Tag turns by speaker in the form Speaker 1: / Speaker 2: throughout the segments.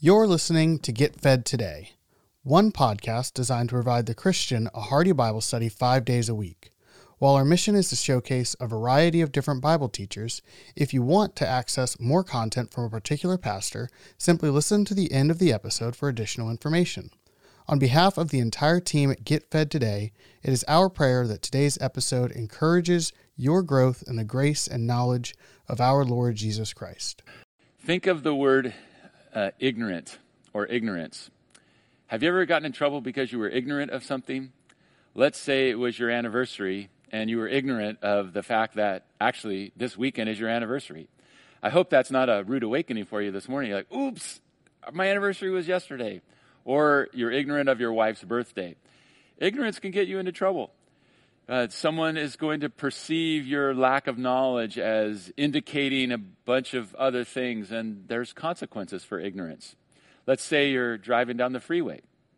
Speaker 1: You're listening to Get Fed Today, one podcast designed to provide the Christian a hearty Bible study 5 days a week. While our mission is to showcase a variety of different Bible teachers, if you want to access more content from a particular pastor, simply listen to the end of the episode for additional information. On behalf of the entire team at Get Fed Today, it is our prayer that today's episode encourages your growth in the grace and knowledge of our Lord Jesus Christ.
Speaker 2: Think of the word ignorant or ignorance. Have you ever gotten in trouble because you were ignorant of something? Let's say it was your anniversary and you were ignorant of the fact that actually this weekend is your anniversary. I hope that's not a rude awakening for you this morning. You're like, oops, my anniversary was yesterday. Or you're ignorant of your wife's birthday. Ignorance can get you into trouble. Someone is going to perceive your lack of knowledge as indicating a bunch of other things, and there's consequences for ignorance. Let's say you're driving down the freeway,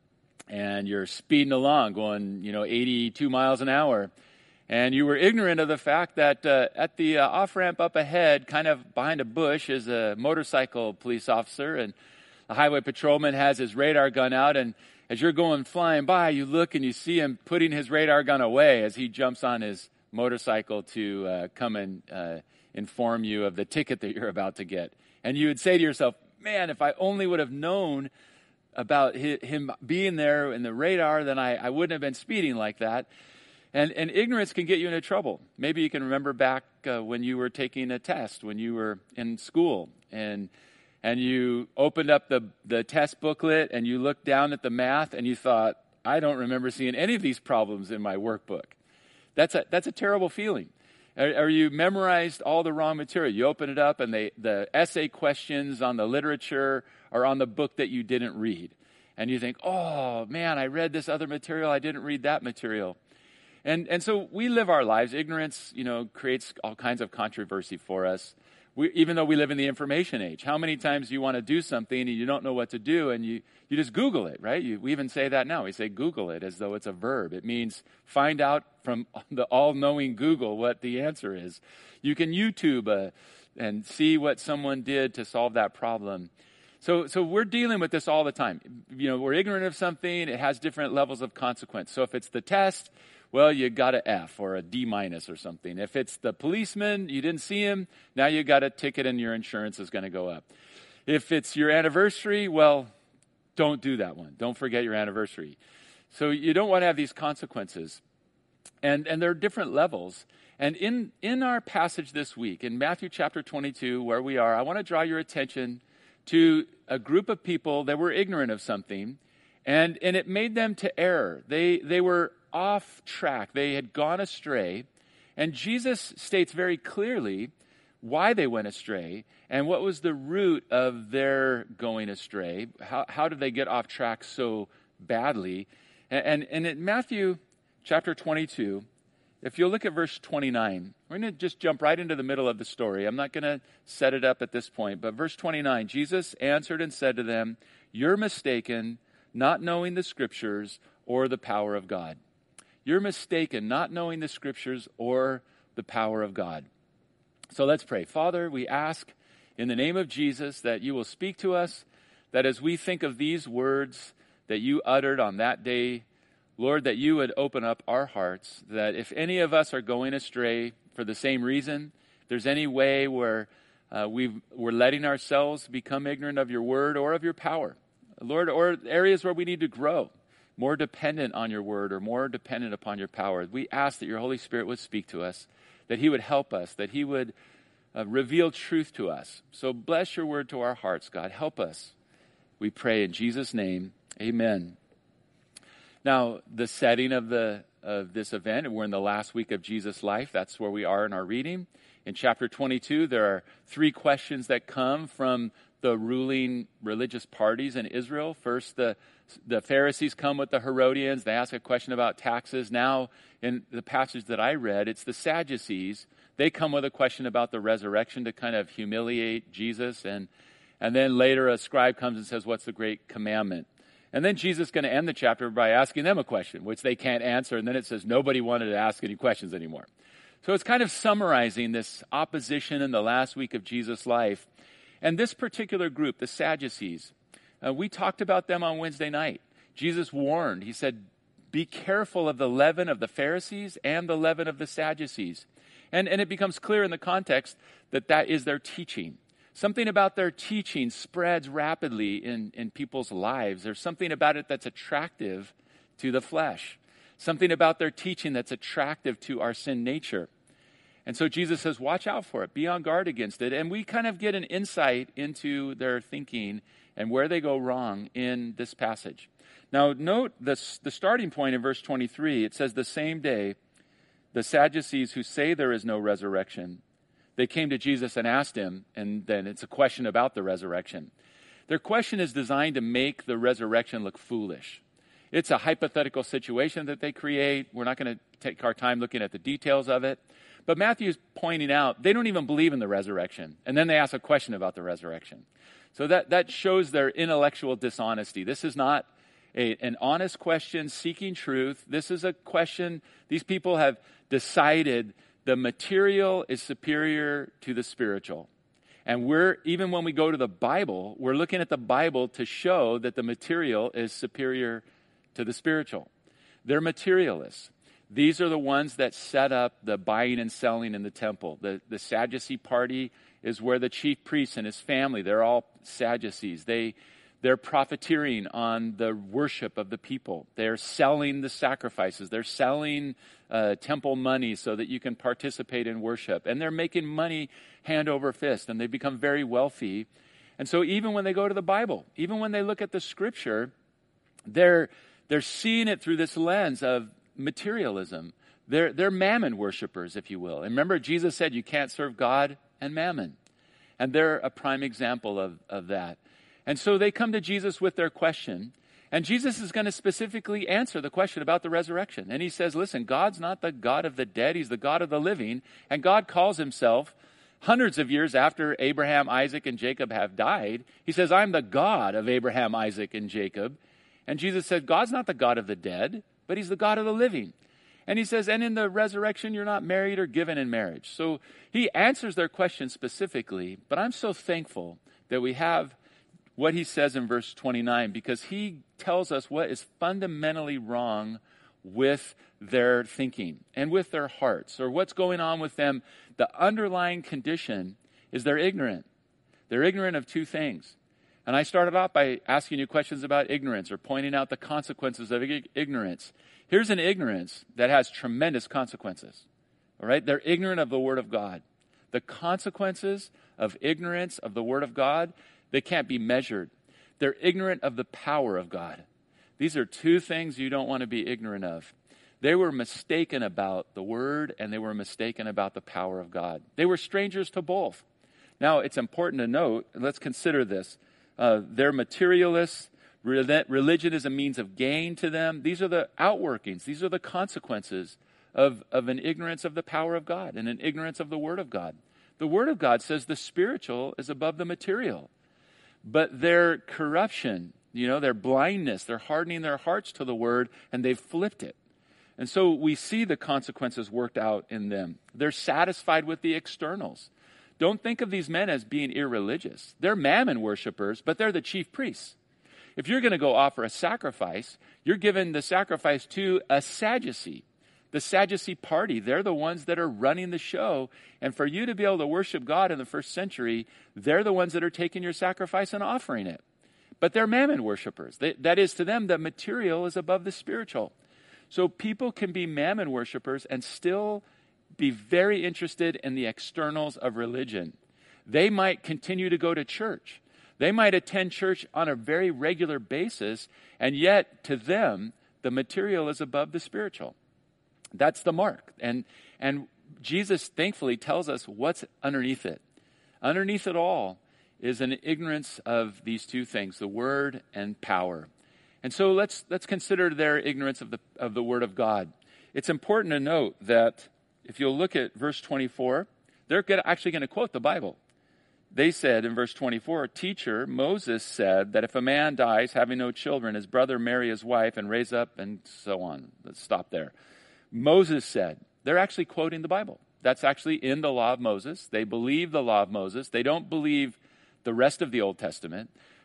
Speaker 2: and you're speeding along, going 82 miles an hour, and you were ignorant of the fact that at the off-ramp up ahead, kind of behind a bush, is a motorcycle police officer, and the highway patrolman has his radar gun out, and as you're flying by, you look and you see him putting his radar gun away as he jumps on his motorcycle to come and inform you of the ticket that you're about to get. And you would say to yourself, man, if I only would have known about him being there in the radar, then I wouldn't have been speeding like that. And ignorance can get you into trouble. Maybe you can remember back when you were taking a test, when you were in school, and you opened up the test booklet and you looked down at the math and you thought, I don't remember seeing any of these problems in my workbook. That's a terrible feeling. Or you memorized all the wrong material. You open it up and the essay questions on the literature are on the book that you didn't read. And you think, oh man, I read this other material, I didn't read that material. And so we live our lives. Ignorance, creates all kinds of controversy for us. Even though we live in the information age, how many times do you want to do something and you don't know what to do and you just Google it, right? We even say that now. We say Google it as though it's a verb. It means find out from the all-knowing Google what the answer is. You can YouTube and see what someone did to solve that problem. So we're dealing with this all the time. We're ignorant of something. It has different levels of consequence. So if it's the test, well, you got an F or a D- or something. If it's the policeman, you didn't see him, now you got a ticket and your insurance is going to go up. If it's your anniversary, well, don't do that one. Don't forget your anniversary. So you don't want to have these consequences. And there are different levels. And in our passage this week, in Matthew chapter 22, where we are, I want to draw your attention to a group of people that were ignorant of something, and it made them to error. They were off track. They had gone astray. And Jesus states very clearly why they went astray and what was the root of their going astray. How did they get off track so badly? And in Matthew chapter 22, if you'll look at verse 29, we're going to just jump right into the middle of the story. I'm not going to set it up at this point, but verse 29, Jesus answered and said to them, "You're mistaken, not knowing the scriptures or the power of God." You're mistaken, not knowing the scriptures or the power of God. So let's pray. Father, we ask in the name of Jesus that you will speak to us, that as we think of these words that you uttered on that day, Lord, that you would open up our hearts, that if any of us are going astray for the same reason, if there's any way where we're letting ourselves become ignorant of your word or of your power, Lord, or areas where we need to grow, more dependent on your word or more dependent upon your power, we ask that your Holy Spirit would speak to us, that he would help us, that he would reveal truth to us. So bless your word to our hearts, God. Help us. We pray in Jesus' name. Amen. Now, the setting of this event, we're in the last week of Jesus' life. That's where we are in our reading. In chapter 22, there are 3 questions that come from the ruling religious parties in Israel. First, the Pharisees come with the Herodians. They ask a question about taxes. Now, in the passage that I read, it's the Sadducees. They come with a question about the resurrection to kind of humiliate Jesus. And then later a scribe comes and says, what's the great commandment? And then Jesus is going to end the chapter by asking them a question, which they can't answer. And then it says nobody wanted to ask any questions anymore. So it's kind of summarizing this opposition in the last week of Jesus' life. And this particular group, the Sadducees, We talked about them on Wednesday night. Jesus warned. He said, be careful of the leaven of the Pharisees and the leaven of the Sadducees. And it becomes clear in the context that that is their teaching. Something about their teaching spreads rapidly in people's lives. There's something about it that's attractive to the flesh. Something about their teaching that's attractive to our sin nature. And so Jesus says, watch out for it. Be on guard against it. And we kind of get an insight into their thinking and where they go wrong in this passage. Now, note the starting point in verse 23. It says, the same day, the Sadducees who say there is no resurrection, they came to Jesus and asked him, and then it's a question about the resurrection. Their question is designed to make the resurrection look foolish. It's a hypothetical situation that they create. We're not going to take our time looking at the details of it. But Matthew's pointing out they don't even believe in the resurrection. And then they ask a question about the resurrection. So that shows their intellectual dishonesty. This is not an honest question seeking truth. This is a question, these people have decided the material is superior to the spiritual. And even when we go to the Bible, we're looking at the Bible to show that the material is superior to the spiritual. They're materialists. These are the ones that set up the buying and selling in the temple. The Sadducee party is where the chief priest and his family, they're all Sadducees. They're profiteering on the worship of the people. They're selling the sacrifices. They're selling temple money so that you can participate in worship. And they're making money hand over fist, and they become very wealthy. And so even when they go to the Bible, even when they look at the Scripture, they're seeing it through this lens of materialism. They're mammon worshipers, if you will. And remember, Jesus said you can't serve God and mammon. And they're a prime example of that. And so they come to Jesus with their question. And Jesus is going to specifically answer the question about the resurrection. And he says, listen, God's not the God of the dead. He's the God of the living. And God calls himself, hundreds of years after Abraham, Isaac, and Jacob have died, he says, I'm the God of Abraham, Isaac, and Jacob. And Jesus said, God's not the God of the dead, but he's the God of the living. And he says, and in the resurrection, you're not married or given in marriage. So he answers their question specifically, but I'm so thankful that we have what he says in verse 29, because he tells us what is fundamentally wrong with their thinking and with their hearts, or what's going on with them. The underlying condition is they're ignorant. They're ignorant of two things. And I started off by asking you questions about ignorance, or pointing out the consequences of ignorance. Here's an ignorance that has tremendous consequences. All right? They're ignorant of the Word of God. The consequences of ignorance of the Word of God, they can't be measured. They're ignorant of the power of God. These are two things you don't want to be ignorant of. They were mistaken about the Word, and they were mistaken about the power of God. They were strangers to both. Now, it's important to note, let's consider this. They're materialists. Religion is a means of gain to them. These are the outworkings. These are the consequences of an ignorance of the power of God and an ignorance of the Word of God. The Word of God says the spiritual is above the material. But their corruption, their blindness, they're hardening their hearts to the Word, and they've flipped it. And so we see the consequences worked out in them. They're satisfied with the externals. Don't think of these men as being irreligious. They're mammon worshipers, but they're the chief priests. If you're going to go offer a sacrifice, you're giving the sacrifice to a Sadducee. The Sadducee party, they're the ones that are running the show. And for you to be able to worship God in the first century, they're the ones that are taking your sacrifice and offering it. But they're mammon worshipers. That is, to them, the material is above the spiritual. So people can be mammon worshipers and still be very interested in the externals of religion. They might continue to go to church. They might attend church on a very regular basis, and yet to them, the material is above the spiritual. That's the mark. And Jesus thankfully tells us what's underneath it. Underneath it all is an ignorance of these two things, the Word and power. And so let's consider their ignorance of the Word of God. It's important to note that if you'll look at verse 24, they're actually going to quote the Bible. They said in verse 24, Teacher, Moses said that if a man dies having no children, his brother marry his wife and raise up, and so on. Let's stop there. Moses said, they're actually quoting the Bible. That's actually in the law of Moses. They believe the law of Moses. They don't believe the rest of the Old Testament.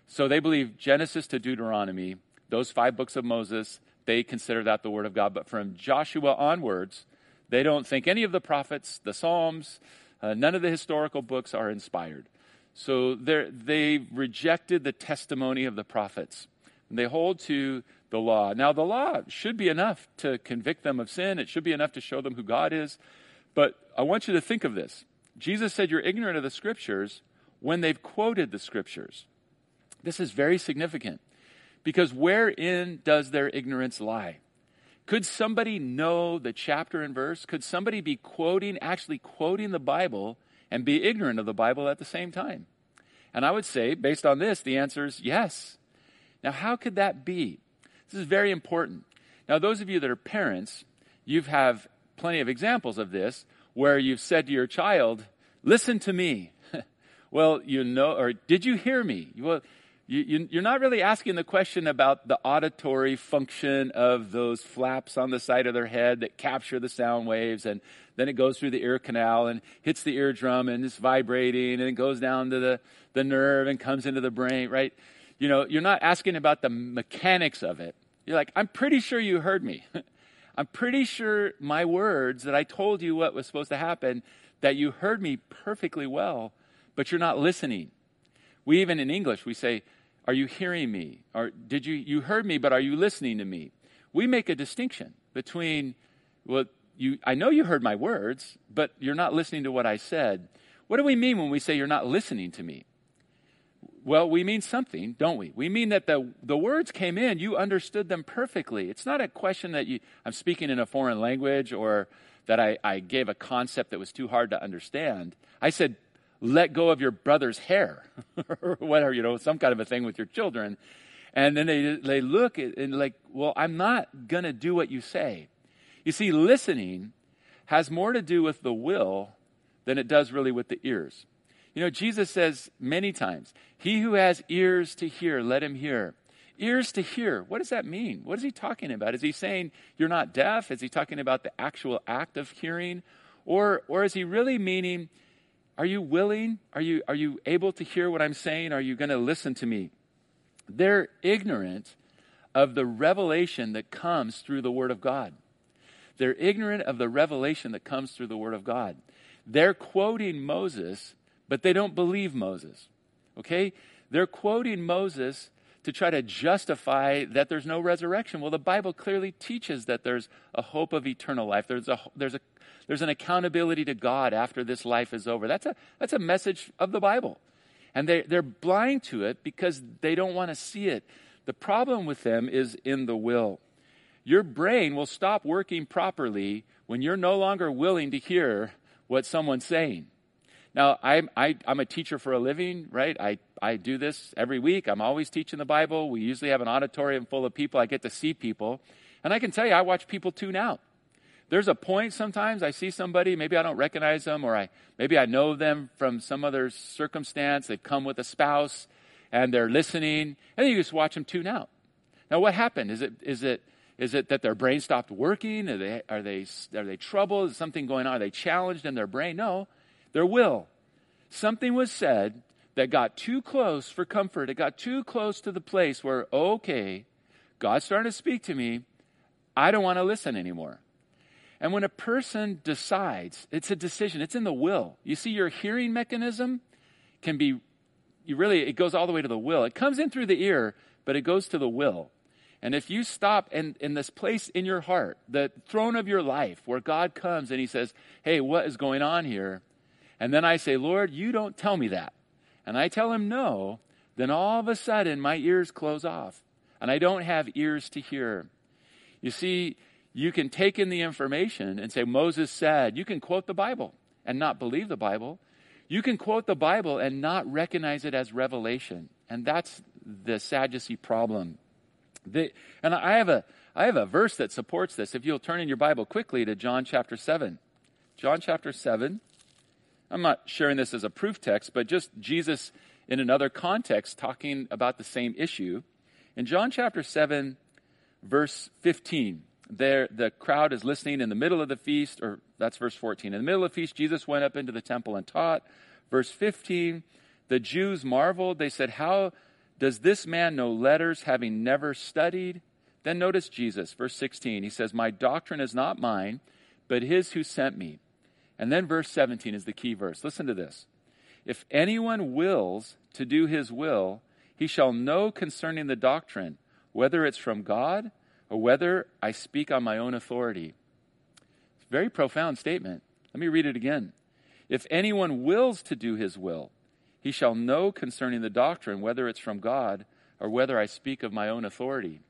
Speaker 2: So they believe Genesis to Deuteronomy, those 5 books of Moses, they consider that the word of God. But from Joshua onwards, they don't think any of the prophets, the Psalms, none of the historical books are inspired. So they rejected the testimony of the prophets. They hold to the law. Now, the law should be enough to convict them of sin. It should be enough to show them who God is. But I want you to think of this. Jesus said you're ignorant of the Scriptures when they've quoted the Scriptures. This is very significant, because wherein does their ignorance lie? Could somebody know the chapter and verse? Could somebody be actually quoting the Bible and be ignorant of the Bible at the same time? And I would say, based on this, the answer is yes. Now, how could that be? This is very important. Now, those of you that are parents, you have plenty of examples of this, where you've said to your child, listen to me. Well, or did you hear me? Well, you're not really asking the question about the auditory function of those flaps on the side of their head that capture the sound waves, and then it goes through the ear canal and hits the eardrum and it's vibrating, and it goes down to the nerve and comes into the brain, right? You're not asking about the mechanics of it. You're like, I'm pretty sure you heard me. I'm pretty sure my words that I told you what was supposed to happen, that you heard me perfectly well, but you're not listening. We even in English, we say, are you hearing me? Or did you heard me, but are you listening to me? We make a distinction between, I know you heard my words, but you're not listening to what I said. What do we mean when we say you're not listening to me? Well, we mean something, don't we? We mean that the words came in, you understood them perfectly. It's not a question that I'm speaking in a foreign language, or that I gave a concept that was too hard to understand. I said, let go of your brother's hair, or whatever, some kind of a thing with your children. And then they look and like, well, I'm not going to do what you say. You see, listening has more to do with the will than it does really with the ears. Jesus says many times, he who has ears to hear, let him hear. Ears to hear. What does that mean? What is he talking about? Is he saying you're not deaf? Is he talking about the actual act of hearing? Or is he really meaning, are you willing? Are you able to hear what I'm saying? Are you going to listen to me? They're ignorant of the revelation that comes through the Word of God. They're ignorant of the revelation that comes through the Word of God. They're quoting Moses, but they don't believe Moses. Okay? They're quoting Moses to try to justify that there's no resurrection. Well, the Bible clearly teaches that there's a hope of eternal life. There's an accountability to God after this life is over. That's a message of the Bible. And they're blind to it because they don't want to see it. The problem with them is in the will. Your brain will stop working properly when you're no longer willing to hear what someone's saying. Now, I'm a teacher for a living, right? I do this every week. I'm always teaching the Bible. We usually have an auditorium full of people. I get to see people. And I can tell you, I watch people tune out. There's a point sometimes I see somebody, maybe I don't recognize them, or maybe I know them from some other circumstance. They've come with a spouse, and they're listening, and then you just watch them tune out. Now, what happened? Is it that their brain stopped working? Are they troubled? Is something going on? Are they challenged in their brain? No. Their will. Something was said that got too close for comfort. It got too close to the place where, okay, God's starting to speak to me. I don't want to listen anymore. And when a person decides, it's a decision. It's in the will. You see, your hearing mechanism it goes all the way to the will. It comes in through the ear, but it goes to the will. And if you stop in this place in your heart, the throne of your life, where God comes and he says, hey, what is going on here? And then I say, Lord, you don't tell me that. And I tell him no, then all of a sudden my ears close off. And I don't have ears to hear. You see, you can take in the information and say, Moses said, you can quote the Bible and not believe the Bible. You can quote the Bible and not recognize it as revelation. And that's the Sadducee problem. And I have a verse that supports this. If you'll turn in your Bible quickly to John chapter 7. John chapter 7. I'm not sharing this as a proof text, but just Jesus in another context talking about the same issue. In John chapter 7, verse 15, the crowd is listening in the middle of the feast, or that's verse 14. In the middle of the feast, Jesus went up into the temple and taught. Verse 15, the Jews marveled. They said, how Does this man know letters, having never studied? Then notice Jesus, verse 16. He says, my doctrine is not mine, but his who sent me. And then verse 17 is the key verse. Listen to this. If anyone wills to do his will, he shall know concerning the doctrine, whether it's from God or whether I speak on my own authority. It's a very profound statement. Let me read it again. If anyone wills to do his will, he shall know concerning the doctrine, whether it's from God or whether I speak of my own authority.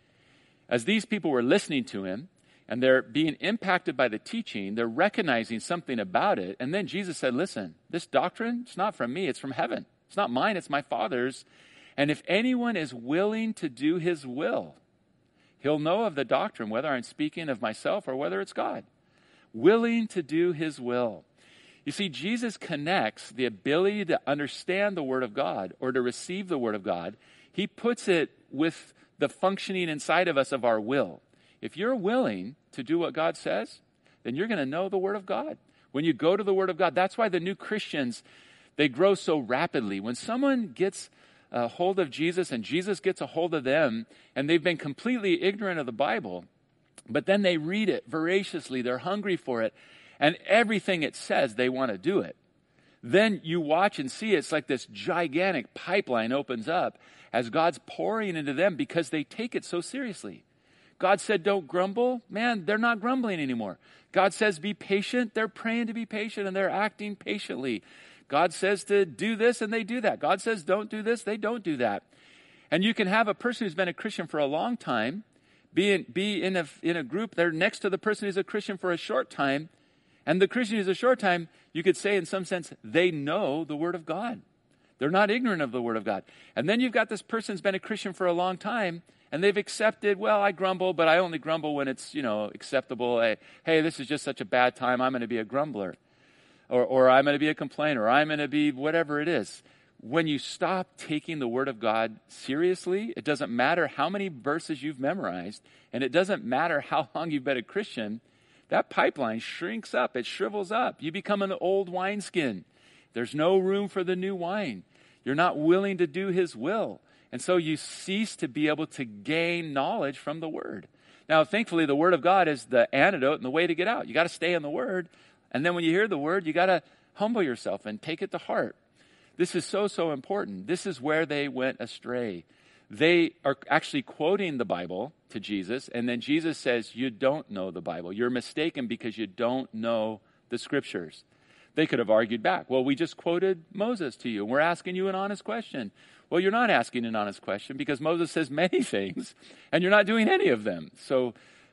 Speaker 2: As these people were listening to him and they're being impacted by the teaching, they're recognizing something about it. And then Jesus said, listen, this doctrine, it's not from me, it's from heaven. It's not mine, it's my Father's. And if anyone is willing to do his will, he'll know of the doctrine, whether I'm speaking of myself or whether it's God. Willing to do his will. You see, Jesus connects the ability to understand the Word of God or to receive the Word of God. He puts it with the functioning inside of us of our will. If you're willing to do what God says, then you're going to know the Word of God. When you go to the Word of God, that's why the new Christians, they grow so rapidly. When someone gets a hold of Jesus and Jesus gets a hold of them and they've been completely ignorant of the Bible, but then they read it voraciously, they're hungry for it, and everything it says, they want to do it. Then you watch and see it's like this gigantic pipeline opens up as God's pouring into them because they take it so seriously. God said, don't grumble. Man, they're not grumbling anymore. God says, be patient. They're praying to be patient and they're acting patiently. God says to do this and they do that. God says, don't do this. They don't do that. And you can have a person who's been a Christian for a long time be in a group. They're next to the person who's a Christian for a short time. And the Christian who's a short time, you could say in some sense, they know the Word of God. They're not ignorant of the Word of God. And then you've got this person who's been a Christian for a long time, and they've accepted, well, I grumble, but I only grumble when it's, acceptable. Hey, this is just such a bad time. I'm going to be a grumbler. Or I'm going to be a complainer. Or I'm going to be whatever it is. When you stop taking the Word of God seriously, it doesn't matter how many verses you've memorized, and it doesn't matter how long you've been a Christian, that pipeline shrinks up. It shrivels up. You become an old wineskin. There's no room for the new wine. You're not willing to do his will. And so you cease to be able to gain knowledge from the Word. Now, thankfully, the Word of God is the antidote and the way to get out. You got to stay in the Word. And then when you hear the Word, you got to humble yourself and take it to heart. This is so, so important. This is where they went astray. They are actually quoting the Bible to Jesus, and then Jesus says, you don't know the Bible. You're mistaken because you don't know the Scriptures. They could have argued back, well, we just quoted Moses to you, and we're asking you an honest question. Well, you're not asking an honest question because Moses says many things, and you're not doing any of them. So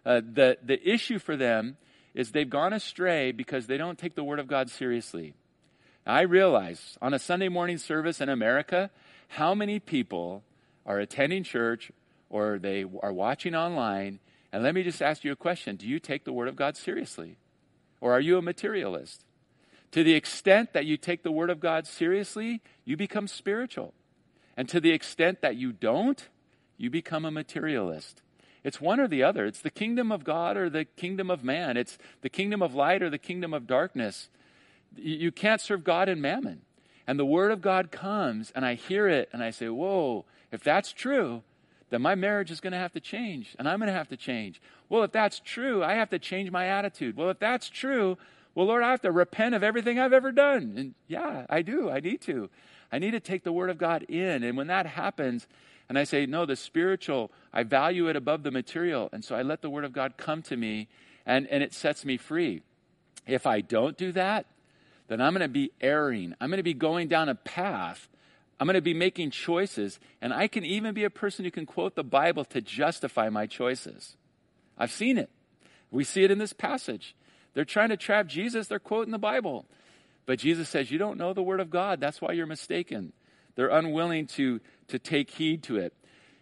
Speaker 2: the issue for them is they've gone astray because they don't take the Word of God seriously. Now, I realize on a Sunday morning service in America, how many people are attending church or they are watching online. And let me just ask you a question. Do you take the Word of God seriously? Or are you a materialist? To the extent that you take the Word of God seriously, you become spiritual. And to the extent that you don't, you become a materialist. It's one or the other. It's the kingdom of God or the kingdom of man. It's the kingdom of light or the kingdom of darkness. You can't serve God and mammon. And the Word of God comes, and I hear it, and I say, whoa, if that's true, then my marriage is going to have to change, and I'm going to have to change. Well, if that's true, I have to change my attitude. Well, if that's true, well, Lord, I have to repent of everything I've ever done. And yeah, I do. I need to. I need to take the Word of God in. And when that happens, and I say, no, the spiritual, I value it above the material. And so I let the Word of God come to me, and it sets me free. If I don't do that, then I'm going to be erring. I'm going to be going down a path. I'm going to be making choices. And I can even be a person who can quote the Bible to justify my choices. I've seen it. We see it in this passage. They're trying to trap Jesus. They're quoting the Bible. But Jesus says, you don't know the Word of God. That's why you're mistaken. They're unwilling to take heed to it.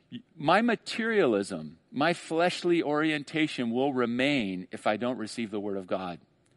Speaker 2: My materialism, my fleshly orientation will remain if I don't receive the Word of God.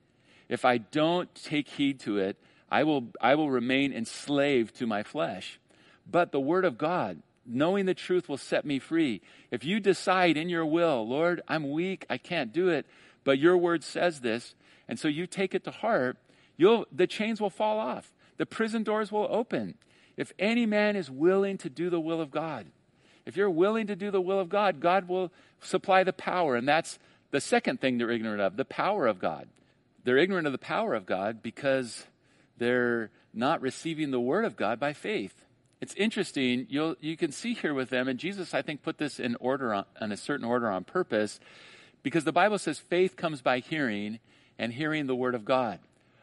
Speaker 2: If I don't take heed to it, I will remain enslaved to my flesh. But the Word of God, knowing the truth, will set me free. If you decide in your will, Lord, I'm weak, I can't do it, but your Word says this, and so you take it to heart, the chains will fall off. The prison doors will open. If any man is willing to do the will of God, if you're willing to do the will of God, God will supply the power. And that's the second thing they're ignorant of, the power of God. They're ignorant of the power of God because they're not receiving the word of God by faith. It's interesting. You can see here with them, and Jesus, I think, put this in order on a certain order on purpose, because the Bible says faith comes by hearing, and hearing the word of God.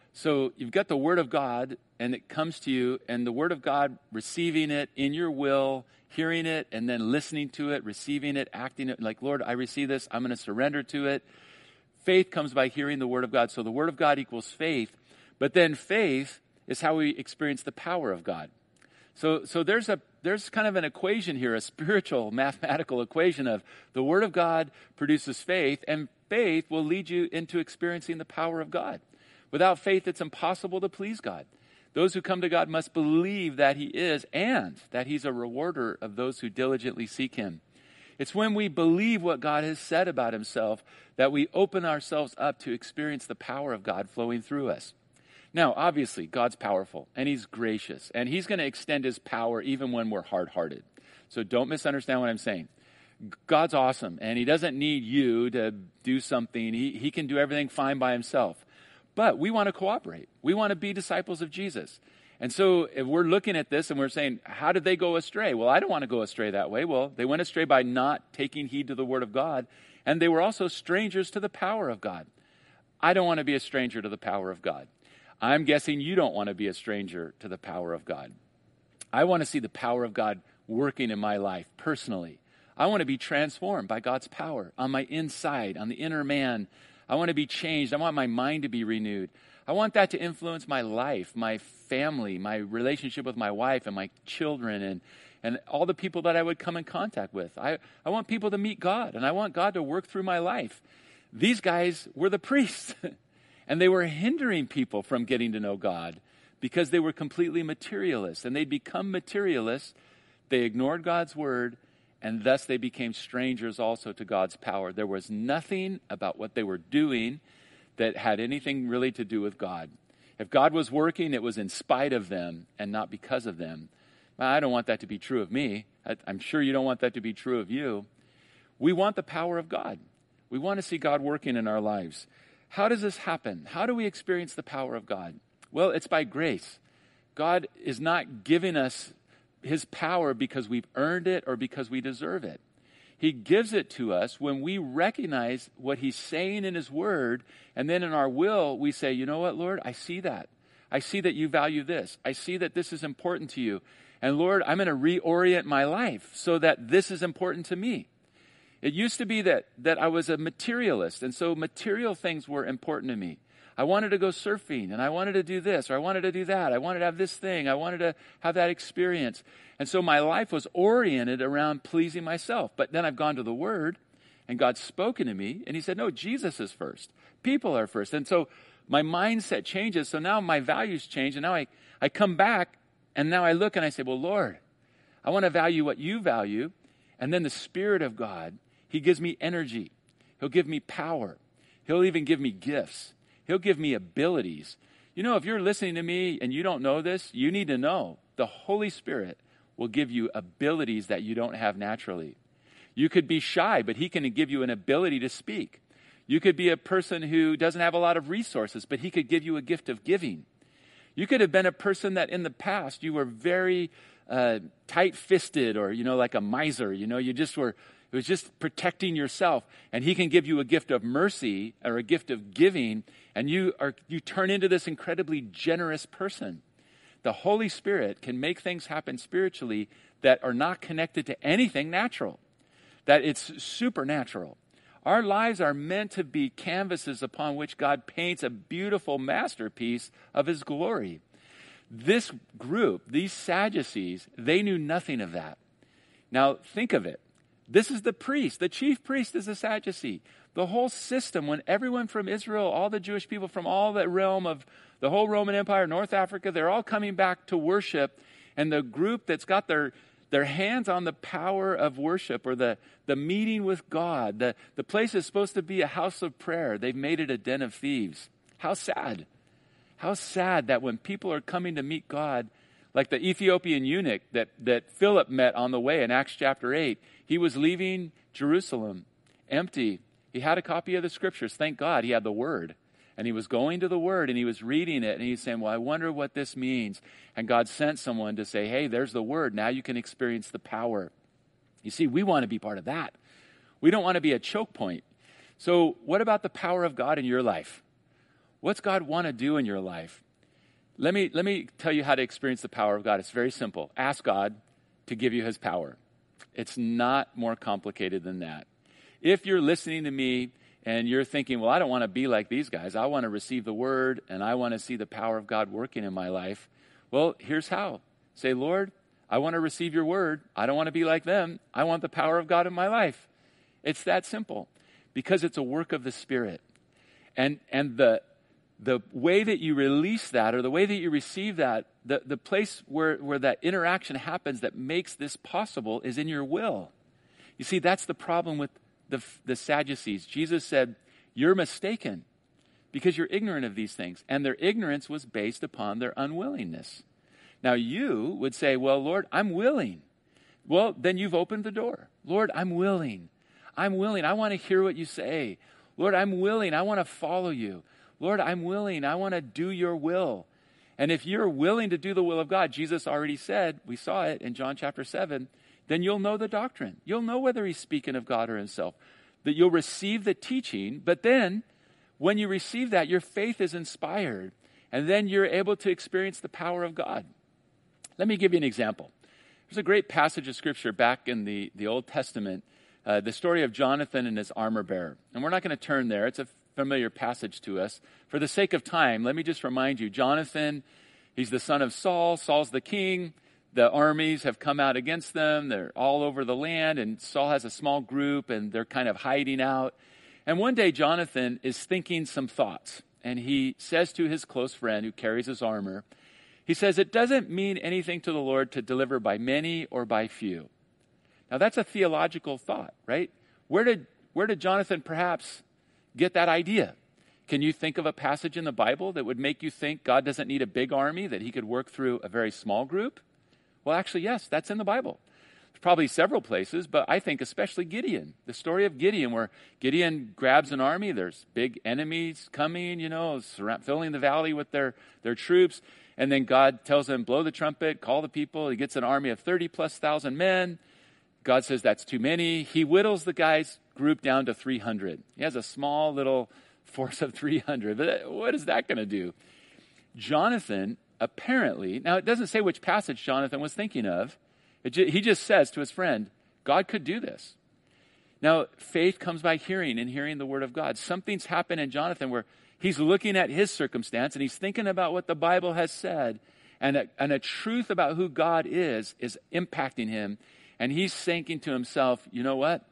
Speaker 2: So you've got the word of God, and it comes to you, and the word of God, receiving it in your will, hearing it, and then listening to it, receiving it, acting it, like, Lord, I receive this, I'm going to surrender to it. Faith comes by hearing the word of God. So the word of God equals faith, but then faith is how we experience the power of God. So there's kind of an equation here, a spiritual mathematical equation of the word of God produces faith, and faith will lead you into experiencing the power of God. Without faith, it's impossible to please God. Those who come to God must believe that he is, and that he's a rewarder of those who diligently seek him. It's when we believe what God has said about himself that we open ourselves up to experience the power of God flowing through us. Now, obviously, God's powerful, and he's gracious, and he's going to extend his power even when we're hard-hearted. So don't misunderstand what I'm saying. God's awesome, and he doesn't need you to do something. He can do everything fine by himself. But we want to cooperate. We want to be disciples of Jesus. And so if we're looking at this and we're saying, how did they go astray? Well, I don't want to go astray that way. Well, they went astray by not taking heed to the word of God, and they were also strangers to the power of God. I don't want to be a stranger to the power of God. I'm guessing you don't want to be a stranger to the power of God. I want to see the power of God working in my life personally. I want to be transformed by God's power on my inside, on the inner man. I want to be changed. I want my mind to be renewed. I want that to influence my life, my family, my relationship with my wife and my children, and all the people that I would come in contact with. I want people to meet God, and I want God to work through my life. These guys were the priests, and they were hindering people from getting to know God because they were completely materialists, and they'd become materialists. They ignored God's word, and thus they became strangers also to God's power. There was nothing about what they were doing that had anything really to do with God. If God was working, it was in spite of them and not because of them. I don't want that to be true of me. I'm sure you don't want that to be true of you. We want the power of God. We want to see God working in our lives. How does this happen? How do we experience the power of God? Well, it's by grace. God is not giving us his power because we've earned it or because we deserve it. He gives it to us when we recognize what he's saying in his word, and then in our will, we say, you know what, Lord, I see that. I see that you value this. I see that this is important to you. And Lord, I'm going to reorient my life so that this is important to me. It used to be that I was a materialist, and so material things were important to me. I wanted to go surfing, and I wanted to do this, or I wanted to do that. I wanted to have this thing. I wanted to have that experience. And so my life was oriented around pleasing myself. But then I've gone to the Word, and God's spoken to me, and he said, no, Jesus is first. People are first. And so my mindset changes, so now my values change, and now I come back, and now I look and I say, well, Lord, I want to value what you value. And then the Spirit of God, he gives me energy. He'll give me power. He'll even give me gifts. He'll give me abilities. You know, if you're listening to me and you don't know this, you need to know the Holy Spirit will give you abilities that you don't have naturally. You could be shy, but he can give you an ability to speak. You could be a person who doesn't have a lot of resources, but he could give you a gift of giving. You could have been a person that in the past you were very tight-fisted, or, like a miser. You just were. It was just protecting yourself, and he can give you a gift of mercy or a gift of giving, and you turn into this incredibly generous person. The Holy Spirit can make things happen spiritually that are not connected to anything natural, that it's supernatural. Our lives are meant to be canvases upon which God paints a beautiful masterpiece of his glory. This group, these Sadducees, they knew nothing of that. Now, think of it. This is the priest. The chief priest is a Sadducee. The whole system, when everyone from Israel, all the Jewish people from all the realm of the whole Roman Empire, North Africa, they're all coming back to worship. And the group that's got their hands on the power of worship, or the meeting with God, the place is supposed to be a house of prayer. They've made it a den of thieves. How sad. How sad that when people are coming to meet God, Like the Ethiopian eunuch that Philip met on the way in Acts chapter 8. He was leaving Jerusalem empty. He had a copy of the scriptures. Thank God he had the word. And he was going to the word and he was reading it and he's saying, well, I wonder what this means. And God sent someone to say, hey, there's the word. Now you can experience the power. You see, we want to be part of that. We don't want to be a choke point. So what about the power of God in your life? What's God want to do in your life? Let me tell you how to experience the power of God. It's very simple. Ask God to give you his power. It's not more complicated than that. If you're listening to me and you're thinking, well, I don't want to be like these guys. I want to receive the word and I want to see the power of God working in my life. Well, here's how. Say, Lord, I want to receive your word. I don't want to be like them. I want the power of God in my life. It's that simple because it's a work of the Spirit. And the way that you release that or the way that you receive that, the place where that interaction happens that makes this possible is in your will. You see, that's the problem with the Sadducees. Jesus said, you're mistaken because you're ignorant of these things. And their ignorance was based upon their unwillingness. Now you would say, well, Lord, I'm willing. Well, then you've opened the door. Lord, I'm willing. I'm willing. I want to hear what you say. Lord, I'm willing. I want to follow you. Lord, I'm willing. I want to do your will. And if you're willing to do the will of God, Jesus already said, we saw it in John chapter 7, then you'll know the doctrine. You'll know whether he's speaking of God or himself. That you'll receive the teaching, but then when you receive that, your faith is inspired. And then you're able to experience the power of God. Let me give you an example. There's a great passage of Scripture back in the Old Testament, the story of Jonathan and his armor bearer. And we're not going to turn there. It's a familiar passage to us. For the sake of time, let me just remind you, Jonathan, he's the son of Saul. Saul's the king. The armies have come out against them. They're all over the land, and Saul has a small group, and they're kind of hiding out. And one day, Jonathan is thinking some thoughts, and he says to his close friend who carries his armor, he says, it doesn't mean anything to the Lord to deliver by many or by few. Now, that's a theological thought, right? Where did Jonathan perhaps get that idea? Can you think of a passage in the Bible that would make you think God doesn't need a big army, that he could work through a very small group? Well, actually, yes, that's in the Bible. There's probably several places, but I think especially Gideon. The story of Gideon, where Gideon grabs an army, there's big enemies coming, filling the valley with their troops, and then God tells him, blow the trumpet, call the people. He gets an army of 30,000+ men. God says that's too many. He whittles the guy's group down to 300. He has a small little force of 300. But what is that going to do? Jonathan apparently, now it doesn't say which passage Jonathan was thinking of. He just says to his friend, God could do this. Now, faith comes by hearing and hearing the word of God. Something's happened in Jonathan where he's looking at his circumstance and he's thinking about what the Bible has said, and a truth about who God is impacting him. And he's thinking to himself, you know what?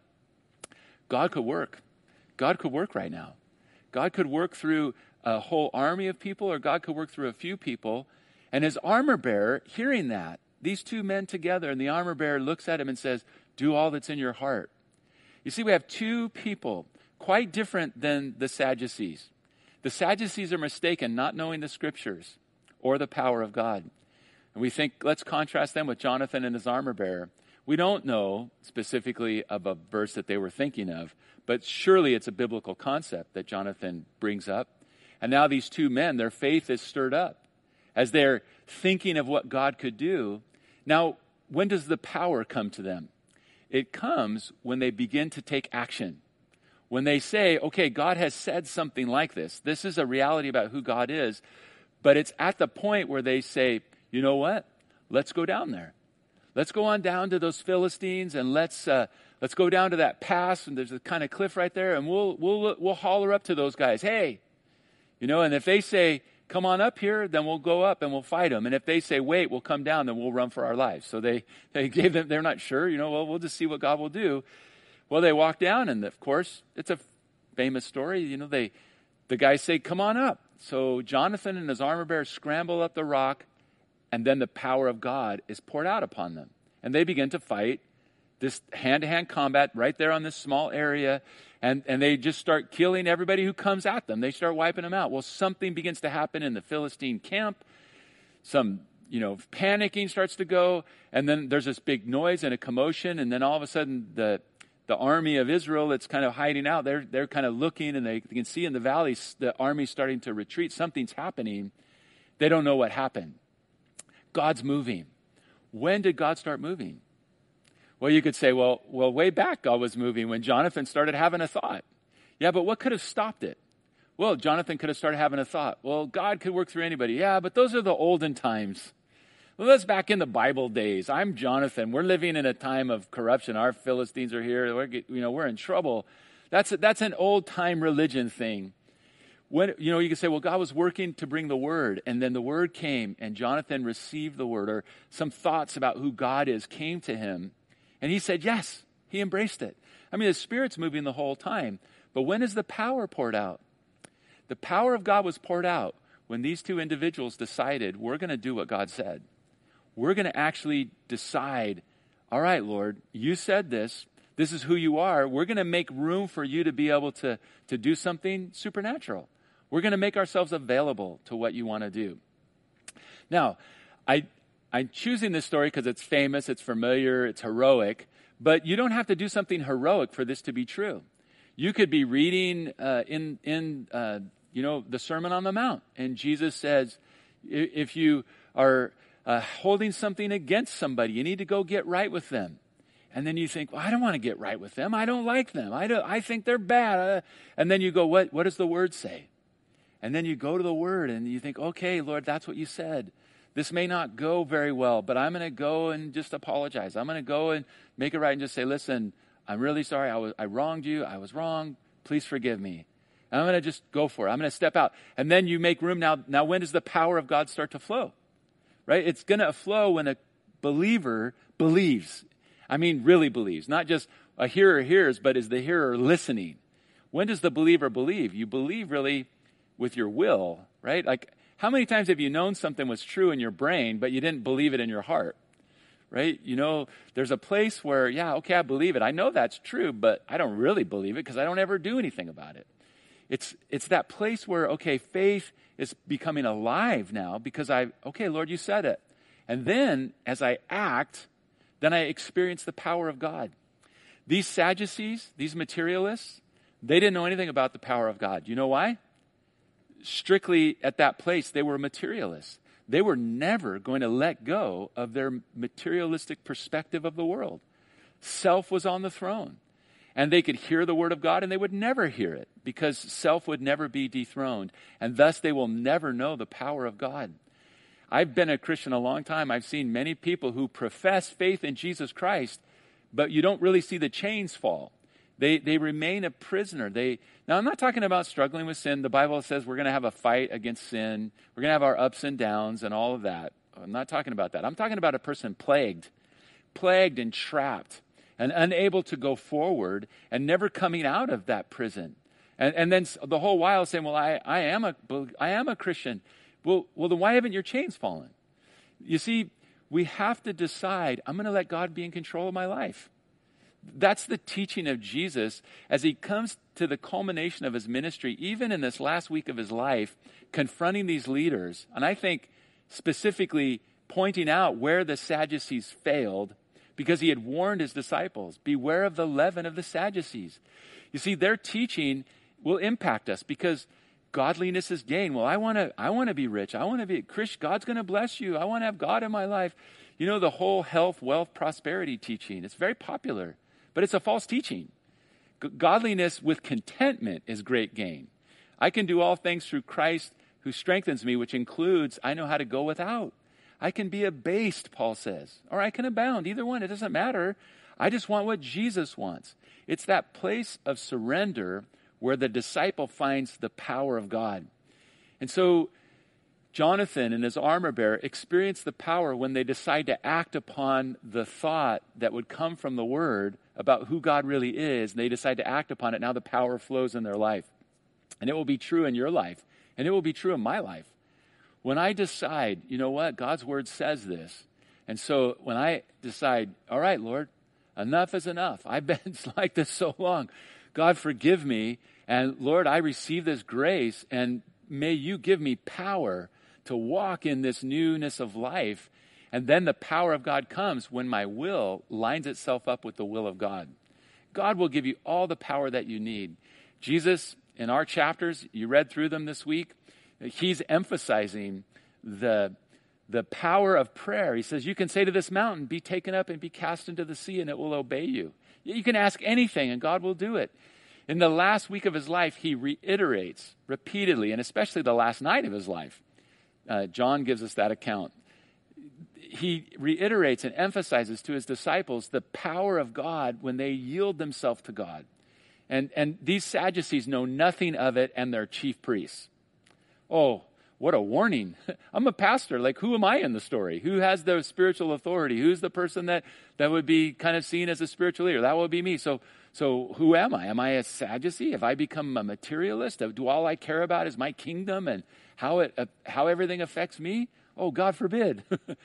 Speaker 2: God could work. God could work right now. God could work through a whole army of people, or God could work through a few people. And his armor bearer, hearing that, these two men together, and the armor bearer looks at him and says, do all that's in your heart. You see, we have two people quite different than the Sadducees. The Sadducees are mistaken, not knowing the scriptures or the power of God. And we think, let's contrast them with Jonathan and his armor bearer. We don't know specifically of a verse that they were thinking of, but surely it's a biblical concept that Jonathan brings up. And now these two men, their faith is stirred up as they're thinking of what God could do. Now, when does the power come to them? It comes when they begin to take action. When they say, okay, God has said something like this. This is a reality about who God is. But it's at the point where they say, you know what? Let's go down there. Let's go on down to those Philistines, and let's go down to that pass, and there's a kind of cliff right there, and we'll holler up to those guys, hey, and if they say, come on up here, then we'll go up and we'll fight them. And if they say, wait, we'll come down, then we'll run for our lives. So they gave them, they're not sure, we'll just see what God will do. Well, they walk down, and of course, it's a famous story. The guys say, come on up. So Jonathan and his armor bearer scramble up the rock, and then the power of God is poured out upon them. And they begin to fight this hand-to-hand combat right there on this small area. And they just start killing everybody who comes at them. They start wiping them out. Well, something begins to happen in the Philistine camp. Some panicking starts to go, and then there's this big noise and a commotion, and then all of a sudden the army of Israel that's kind of hiding out, they're kind of looking, and they can see in the valley the army starting to retreat. Something's happening. They don't know what happened. God's moving. When did God start moving? Well, you could say, well, way back God was moving when Jonathan started having a thought. Yeah, but what could have stopped it? Well, Jonathan could have started having a thought. Well, God could work through anybody. Yeah, but those are the olden times. Well, that's back in the Bible days. I'm Jonathan. We're living in a time of corruption. Our Philistines are here. We're in trouble. That's an old-time religion thing. When you can say, well, God was working to bring the word, and then the word came, and Jonathan received the word, or some thoughts about who God is came to him, and he said yes. He embraced it. I mean, the Spirit's moving the whole time. But when is the power poured out? The power of God was poured out when these two individuals decided, we're going to do what God said. We're going to actually decide, all right, Lord, you said this. This is who you are. We're going to make room for you to be able to do something supernatural. We're going to make ourselves available to what you want to do. Now, I'm choosing this story because it's famous, it's familiar, it's heroic, but you don't have to do something heroic for this to be true. You could be reading in the Sermon on the Mount, and Jesus says, if you are holding something against somebody, you need to go get right with them. And then you think, well, I don't want to get right with them. I don't like them. I think they're bad. And then you go, what does the Word say? And then you go to the Word, and you think, okay, Lord, that's what you said. This may not go very well, but I'm going to go and just apologize. I'm going to go and make it right and just say, listen, I'm really sorry. I wronged you. I was wrong. Please forgive me. And I'm going to just go for it. I'm going to step out. And then you make room. Now, when does the power of God start to flow? Right? It's going to flow when a believer believes. I mean, really believes. Not just a hearer hears, but is the hearer listening. When does the believer believe? You believe really with your will, right? Like, how many times have you known something was true in your brain, but you didn't believe it in your heart? Right? There's a place where, I believe it. I know that's true, but I don't really believe it because I don't ever do anything about it. It's that place where, faith is becoming alive now because Lord, you said it. And then as I act, then I experience the power of God. These Sadducees, these materialists, they didn't know anything about the power of God. You know why? Strictly at that place, they were materialists. They were never going to let go of their materialistic perspective of the world. Self was on the throne. And they could hear the word of God, and they would never hear it because self would never be dethroned. And thus, they will never know the power of God. I've been a Christian a long time. I've seen many people who profess faith in Jesus Christ, but you don't really see the chains fall. They remain a prisoner. Now, I'm not talking about struggling with sin. The Bible says we're going to have a fight against sin. We're going to have our ups and downs and all of that. I'm not talking about that. I'm talking about a person plagued and trapped and unable to go forward and never coming out of that prison. And then the whole while saying, well, I am a Christian. Well, then why haven't your chains fallen? You see, we have to decide, I'm going to let God be in control of my life. That's the teaching of Jesus as he comes to the culmination of his ministry, even in this last week of his life, confronting these leaders. And I think specifically pointing out where the Sadducees failed because he had warned his disciples, beware of the leaven of the Sadducees. You see, their teaching will impact us because godliness is gain. Well, I want to be rich. I want to be Christian. God's going to bless you. I want to have God in my life. The whole health, wealth, prosperity teaching, it's very popular. But it's a false teaching. Godliness with contentment is great gain. I can do all things through Christ who strengthens me, which includes I know how to go without. I can be abased, Paul says, or I can abound. Either one, it doesn't matter. I just want what Jesus wants. It's that place of surrender where the disciple finds the power of God. And so Jonathan and his armor bearer experience the power when they decide to act upon the thought that would come from the word about who God really is, and they decide to act upon it. Now the power flows in their life. And it will be true in your life, and it will be true in my life. When I decide, you know what, God's word says this, and so when I decide, all right, Lord, enough is enough. I've been like this so long. God, forgive me, and Lord, I receive this grace, and may you give me power to walk in this newness of life. And then the power of God comes when my will lines itself up with the will of God. God will give you all the power that you need. Jesus, in our chapters, you read through them this week, he's emphasizing the power of prayer. He says, you can say to this mountain, be taken up and be cast into the sea, and it will obey you. You can ask anything, and God will do it. In the last week of his life, he reiterates repeatedly, and especially the last night of his life. John gives us that account. He reiterates and emphasizes to his disciples the power of God when they yield themselves to God. And these Sadducees know nothing of it, and they're chief priests. Oh, what a warning. I'm a pastor. Like, who am I in the story? Who has the spiritual authority? Who's the person that would be kind of seen as a spiritual leader? That would be me. So who am I? Am I a Sadducee? Have I become a materialist? Do all I care about is my kingdom and how everything affects me? Oh, God forbid.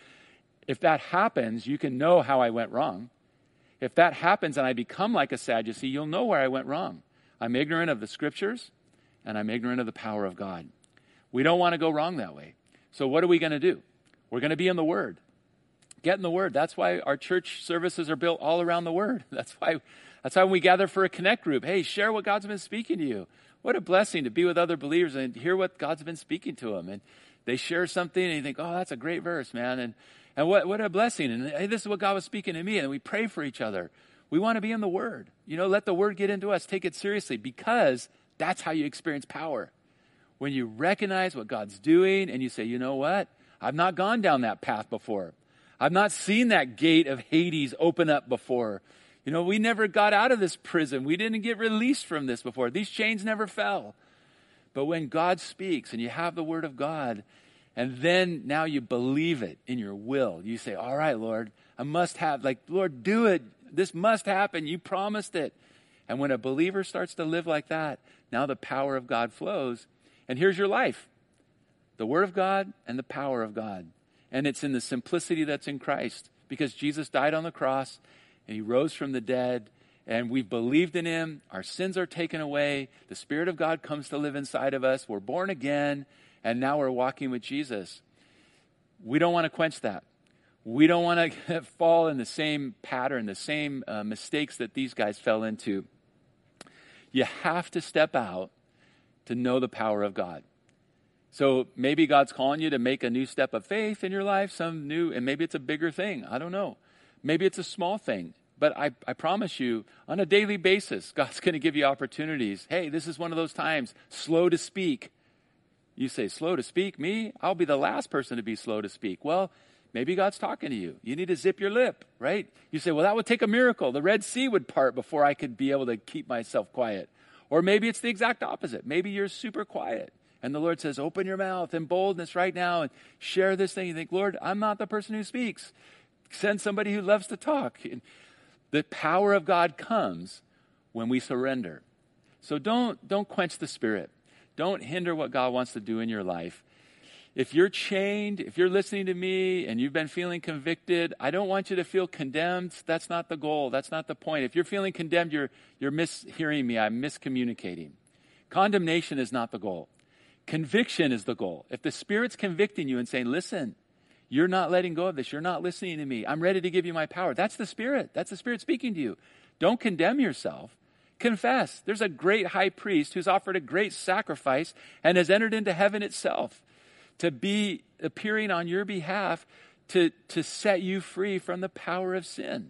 Speaker 2: If that happens, you can know how I went wrong. If that happens and I become like a Sadducee, you'll know where I went wrong. I'm ignorant of the scriptures, and I'm ignorant of the power of God. We don't want to go wrong that way. So what are we going to do? We're going to be in the Word. Get in the Word. That's why our church services are built all around the Word. That's why when we gather for a connect group, hey, share what God's been speaking to you. What a blessing to be with other believers and hear what God's been speaking to them. And they share something and you think, oh, that's a great verse, man. And what a blessing. And hey, this is what God was speaking to me. And we pray for each other. We want to be in the Word. Let the Word get into us. Take it seriously, because that's how you experience power. When you recognize what God's doing and you say, you know what? I've not gone down that path before. I've not seen that gate of Hades open up before. We never got out of this prison. We didn't get released from this before. These chains never fell. But when God speaks and you have the Word of God, and then now you believe it in your will, you say, all right, Lord, I must have, Lord, do it. This must happen. You promised it. And when a believer starts to live like that, now the power of God flows. And here's your life, the Word of God and the power of God. And it's in the simplicity that's in Christ, because Jesus died on the cross and he rose from the dead, and we've believed in him. Our sins are taken away. The Spirit of God comes to live inside of us. We're born again, and now we're walking with Jesus. We don't want to quench that. We don't want to fall in the same pattern, the same mistakes that these guys fell into. You have to step out to know the power of God. So maybe God's calling you to make a new step of faith in your life, and maybe it's a bigger thing. I don't know. Maybe it's a small thing. But I promise you, on a daily basis, God's going to give you opportunities. Hey, this is one of those times, slow to speak. You say, slow to speak? Me? I'll be the last person to be slow to speak. Well, maybe God's talking to you. You need to zip your lip, right? You say, well, that would take a miracle. The Red Sea would part before I could be able to keep myself quiet. Or maybe it's the exact opposite. Maybe you're super quiet. And the Lord says, open your mouth in boldness right now and share this thing. You think, Lord, I'm not the person who speaks. Send somebody who loves to talk. The power of God comes when we surrender. So don't quench the Spirit. Don't hinder what God wants to do in your life. If you're chained, if you're listening to me and you've been feeling convicted, I don't want you to feel condemned. That's not the goal. That's not the point. If you're feeling condemned, you're mishearing me. I'm miscommunicating. Condemnation is not the goal. Conviction is the goal. If the Spirit's convicting you and saying, listen, you're not letting go of this. You're not listening to me. I'm ready to give you my power. That's the Spirit. That's the Spirit speaking to you. Don't condemn yourself. Confess. There's a great high priest who's offered a great sacrifice and has entered into heaven itself to be appearing on your behalf to set you free from the power of sin.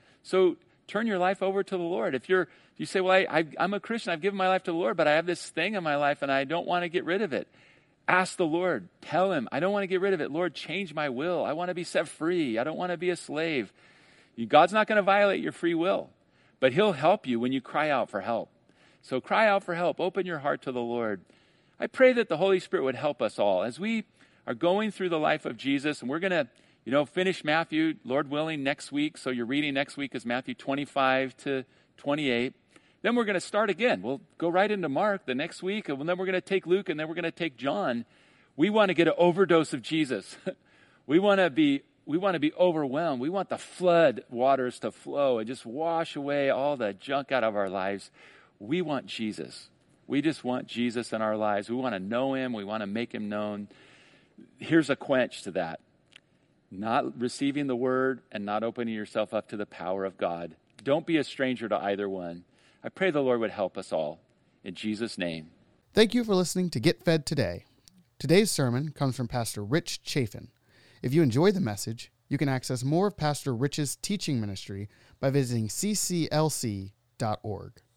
Speaker 2: So turn your life over to the Lord. If you say, well, I'm a Christian, I've given my life to the Lord, but I have this thing in my life and I don't want to get rid of it. Ask the Lord. Tell him, I don't want to get rid of it. Lord, change my will. I want to be set free. I don't want to be a slave. God's not going to violate your free will, but he'll help you when you cry out for help. So cry out for help. Open your heart to the Lord. I pray that the Holy Spirit would help us all as we are going through the life of Jesus, and we're going to, finish Matthew, Lord willing, next week. So your reading next week is Matthew 25 to 28. Then we're going to start again. We'll go right into Mark the next week, and then we're going to take Luke, and then we're going to take John. We want to get an overdose of Jesus. We want to be overwhelmed. We want the flood waters to flow and just wash away all the junk out of our lives. We want Jesus. We just want Jesus in our lives. We want to know him. We want to make him known. here's a quench to that. Not receiving the word and not opening yourself up to the power of God. Don't be a stranger to either one. I pray the Lord would help us all. In Jesus' name.
Speaker 1: Thank you for listening to Get Fed Today. Today's sermon comes from Pastor Rich Chafin. If you enjoy the message, you can access more of Pastor Rich's teaching ministry by visiting cclc.org.